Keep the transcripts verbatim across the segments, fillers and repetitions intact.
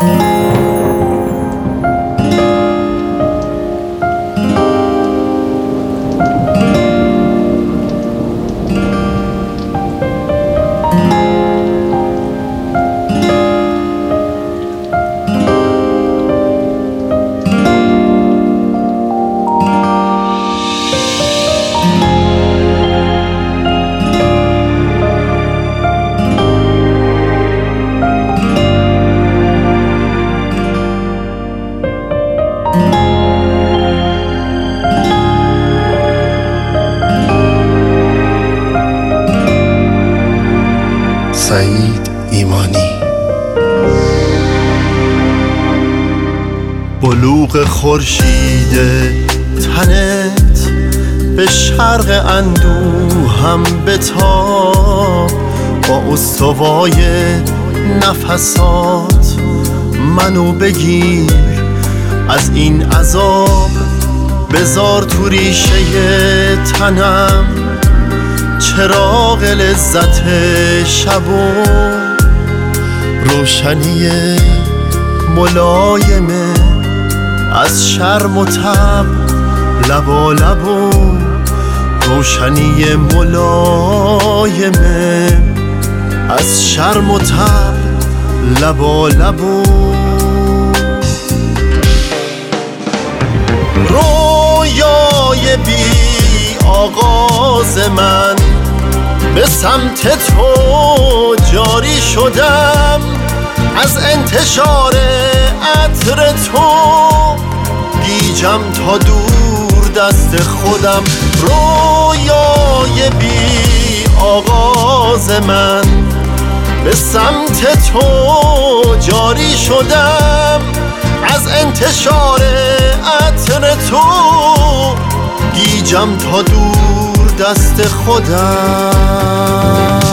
سعید ایمانی. بلوغ خورشید تنت به شرق اندوهم بتاب، با استوای نفسات منو بگیر از این عذاب، بذار تو ریشه تنم چراغ لذت شب و روشنی ملایمه از شرم و تب، لبا لب و روشنی ملایمه از شرم و تب، لبا لب و رویای بی آغاز من، به سمت تو جاری شدم از انتشار عطر تو، گیجم تا دور دست خودم. رویای بی آغاز من، به سمت تو جاری شدم از انتشار عطر تو، گیجم تا دور دست خودم.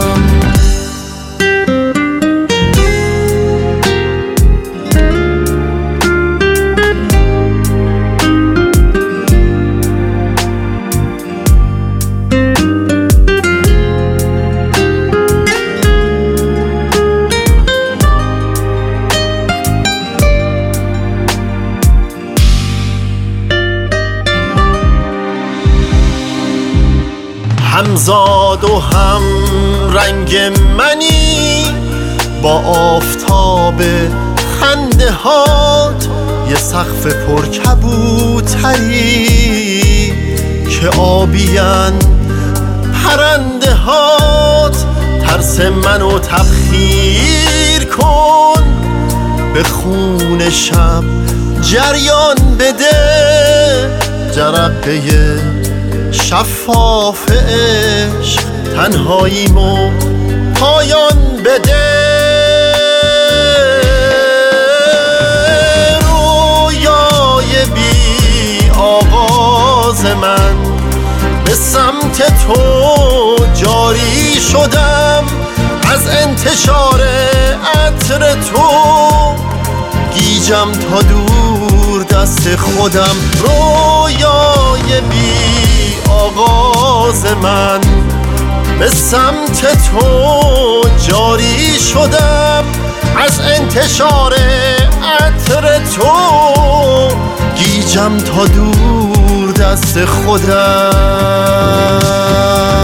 همزاد و هم رنگ منی با آفتاب خنده هات، یه سقف پر کبوتری که آبیان پرنده هات. ترس منو تبخیر کن، به خون شب جریان بده، جرقه شفاف عشق تنهاییمو پایان بده. رویای بی آغاز من، به سمت تو جاری شدم از انتشار عطر تو، گیجم تا دور دست خودم. رویای بی آغاز من، به سمت تو جاری شدم از انتشار عطر تو، گیجم تا دور دست خودم.